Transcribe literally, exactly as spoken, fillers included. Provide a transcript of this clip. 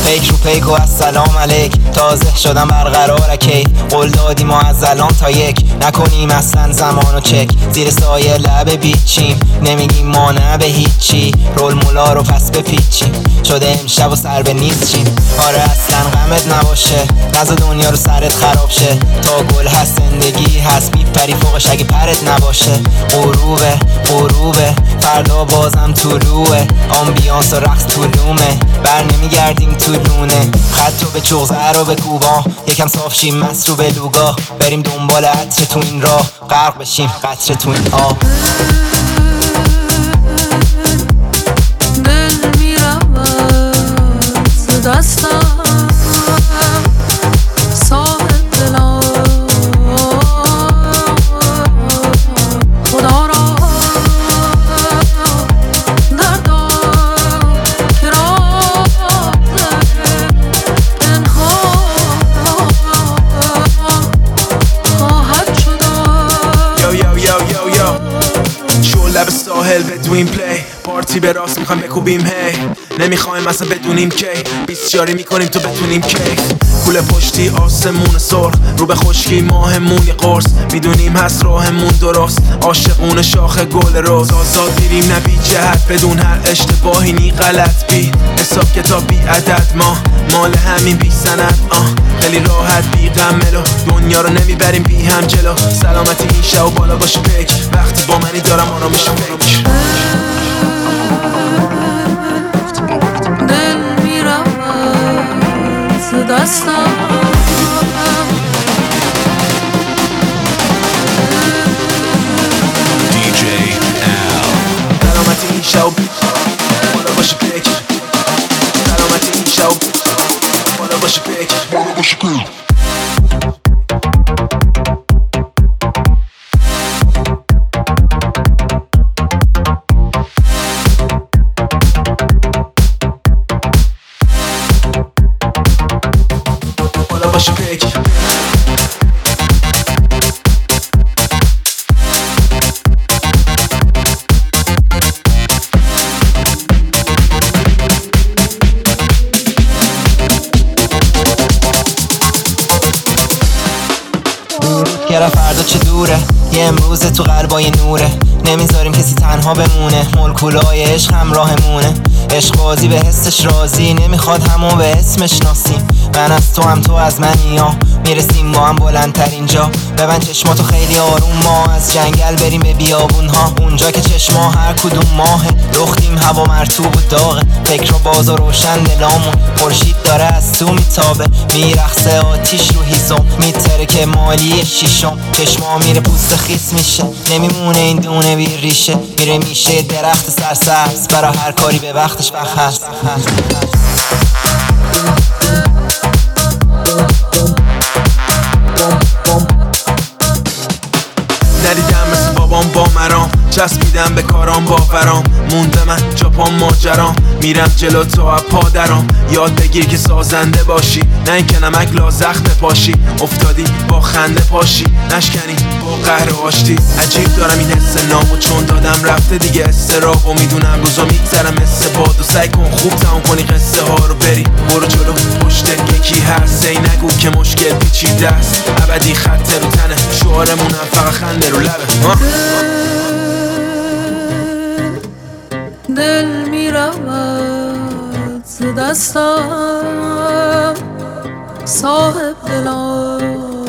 پیک رو پیک و السلام علیک. تازه شدم برقرار کی، قول دادیم و از الان تا یک نکنیم اصلا زمانو چک. زیر سایه لب بیچیم، نمیگیم ما نه به هیچی. رول مولا رو پس بپیچیم، شده امشب و سر به نیست چیم. آره اصلا غمت نباشه، نزا دنیا رو سرت خراب شه. تا گل هست زندگی هست، میپری فوقش اگه پرت نباشه. غروبه غروبه فردا بازم طلوعه، آمبیانس و رقص طولومه، بر نمیگردیم تو لونه. خط رو به چغزه رو به کوبا، یکم صاف شیم مست رو به لوگا. بریم دنبال عطر تو این راه، غرق بشیم قطره تو این آب. دل میرود ز دستم صاحب دلم خدا را دردم که راز پنهان خواهد شدم. یو یو یو یو یو شو لب ساحل بدوین پلی، پارتی به راست میخوایم بکوبیم هی. نمیخوایم اصلا بدونیم کی، بیسیاری میکنیم تو بتونیم کیف. کوله پشتی آسمون سرخ، رو به خشکی ماهمون یه قرص. میدونیم هست راهمون درست، عاشقون شاخ گل روز. آزاد میریم نه بی جهت، بدون هر اشتباهی نی غلط بی حساب کتاب بی عدد. ما مال همین بی سند آه خیلی راحت بی غملو، دنیا رو نمیبریم بی هم جلو. سلامتی این شب و بالا باشه پیک، وقتی با منی دارم آرامش فکر. دل میرود ز دستم دی جی Al. سلامتی این شب بالا باشه پیک، سلامتی این شب بالا باشه پیک، بالا باشه پیک. باشه پیک. گره فردا چه دوره، یه امروز تو قلبای نوره. نمیذاریم کسی تنها بمونه، مولکولای عشق همراهمونه. عشق بازی به حسش راضی، نمیخواد همو به اسمش ناسیم. من از تو هم تو از منی ها، میرسیم ما هم بلندتر اینجا. ببند چشماتو خیلی آروم، ما از جنگل بریم به بیابون ها. اونجا که چشما هر کدوم ماهه، لختیم هوا مرطوب و داغه. فکر رو باز و روشن دلامون، خورشید داره از تو میتابه. میرخصه آتیش رو هیزم، میتره که مالی شیشم. چشما میره پوست خیس میشه، نمیمونه این دونه بی ریشه. میره میشه درخت سرسبز، برا هر کاری به وقتش وقت هست. ندیدم مثل بابام با مرام، چسبیدم به کارام باورام. مونده من جاپام ماجرام، میرم جلو تو از پادرام. یاد بگیر که سازنده باشی، نه اینکه نمک لازخ بپاشی. افتادی با خنده پاشی، نشکنی با قهر و آشتی. عجیب دارم این حس نامو، چون دادم رفته دیگه استراب. و میدونم روزا میگذرم مثل باد، و سعی کن خوب تمام کنی قصه ها رو. بری برو جلو پشت یکی هست، ای نگو که مشکل پیچیده است. ابدی خط رو تنه، شعارمونم فقط خنده رو لبه. دل میرود ز دستم صاحب دلم